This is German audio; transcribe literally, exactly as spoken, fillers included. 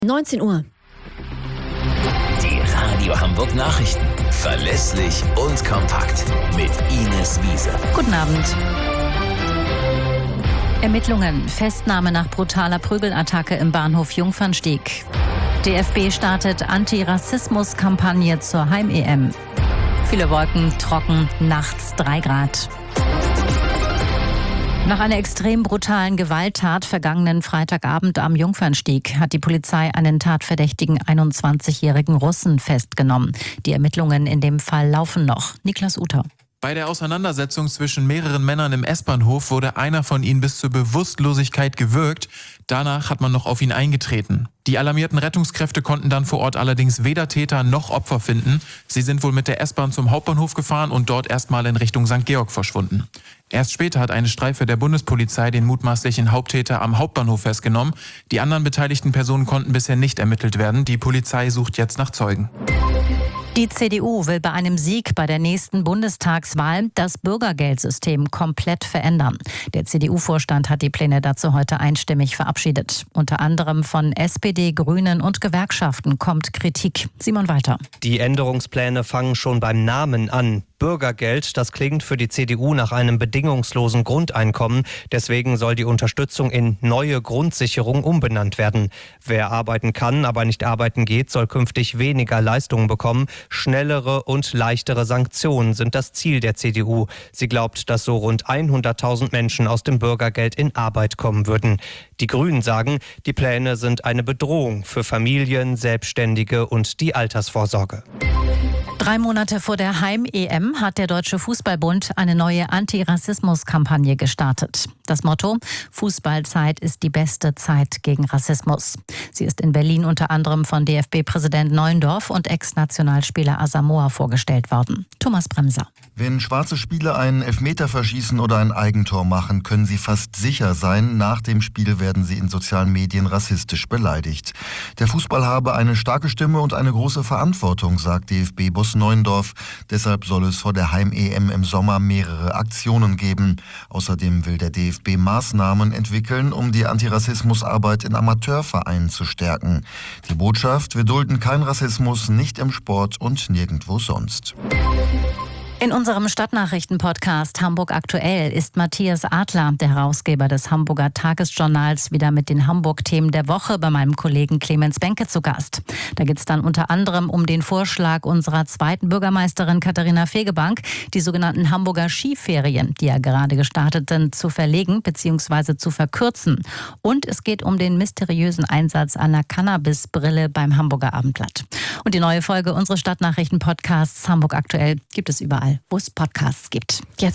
neunzehn Uhr. Die Radio Hamburg Nachrichten. Verlässlich und kompakt. Mit Ines Wiese. Guten Abend. Ermittlungen. Festnahme nach brutaler Prügelattacke im Bahnhof Jungfernstieg. D F B startet Antirassismus-Kampagne zur Heim-E M. Viele Wolken, trocken, nachts drei Grad. Nach einer extrem brutalen Gewalttat vergangenen Freitagabend am Jungfernstieg hat die Polizei einen tatverdächtigen einundzwanzigjährigen Russen festgenommen. Die Ermittlungen in dem Fall laufen noch. Niklas Uter. Bei der Auseinandersetzung zwischen mehreren Männern im S-Bahnhof wurde einer von ihnen bis zur Bewusstlosigkeit gewürgt. Danach hat man noch auf ihn eingetreten. Die alarmierten Rettungskräfte konnten dann vor Ort allerdings weder Täter noch Opfer finden. Sie sind wohl mit der S-Bahn zum Hauptbahnhof gefahren und dort erstmal in Richtung Sankt Georg verschwunden. Erst später hat eine Streife der Bundespolizei den mutmaßlichen Haupttäter am Hauptbahnhof festgenommen. Die anderen beteiligten Personen konnten bisher nicht ermittelt werden. Die Polizei sucht jetzt nach Zeugen. Die C D U will bei einem Sieg bei der nächsten Bundestagswahl das Bürgergeldsystem komplett verändern. Der C D U-Vorstand hat die Pläne dazu heute einstimmig verabschiedet. Unter anderem von S P D, Grünen und Gewerkschaften kommt Kritik. Simon Walter. Die Änderungspläne fangen schon beim Namen an. Bürgergeld, das klingt für die C D U nach einem bedingungslosen Grundeinkommen. Deswegen soll die Unterstützung in neue Grundsicherung umbenannt werden. Wer arbeiten kann, aber nicht arbeiten geht, soll künftig weniger Leistungen bekommen. Schnellere und leichtere Sanktionen sind das Ziel der C D U. Sie glaubt, dass so rund hunderttausend Menschen aus dem Bürgergeld in Arbeit kommen würden. Die Grünen sagen, die Pläne sind eine Bedrohung für Familien, Selbstständige und die Altersvorsorge. Drei Monate vor der Heim-E M hat der Deutsche Fußballbund eine neue Antirassismus-Kampagne gestartet. Das Motto: Fußballzeit ist die beste Zeit gegen Rassismus. Sie ist in Berlin unter anderem von D F B-Präsident Neuendorf und Ex-Nationalspieler Asamoah vorgestellt worden. Thomas Bremser. Wenn schwarze Spieler einen Elfmeter verschießen oder ein Eigentor machen, können sie fast sicher sein, nach dem Spiel werden sie in sozialen Medien rassistisch beleidigt. Der Fußball habe eine starke Stimme und eine große Verantwortung, sagt D F B-Boss Neuendorf. Deshalb soll es vor der Heim-E M im Sommer mehrere Aktionen geben. Außerdem will der D F B Maßnahmen entwickeln, um die Antirassismusarbeit in Amateurvereinen zu stärken. Die Botschaft: Wir dulden keinen Rassismus, nicht im Sport und nirgendwo sonst. In unserem Stadtnachrichten-Podcast Hamburg aktuell ist Matthias Adler, der Herausgeber des Hamburger Tagesjournals, wieder mit den Hamburg-Themen der Woche bei meinem Kollegen Clemens Benke zu Gast. Da geht es dann unter anderem um den Vorschlag unserer zweiten Bürgermeisterin Katharina Fegebank, die sogenannten Hamburger Skiferien, die ja gerade gestarteten, zu verlegen bzw. zu verkürzen. Und es geht um den mysteriösen Einsatz einer Cannabisbrille beim Hamburger Abendblatt. Und die neue Folge unseres Stadtnachrichten-Podcasts Hamburg aktuell gibt es überall, wo es Podcasts gibt. Jetzt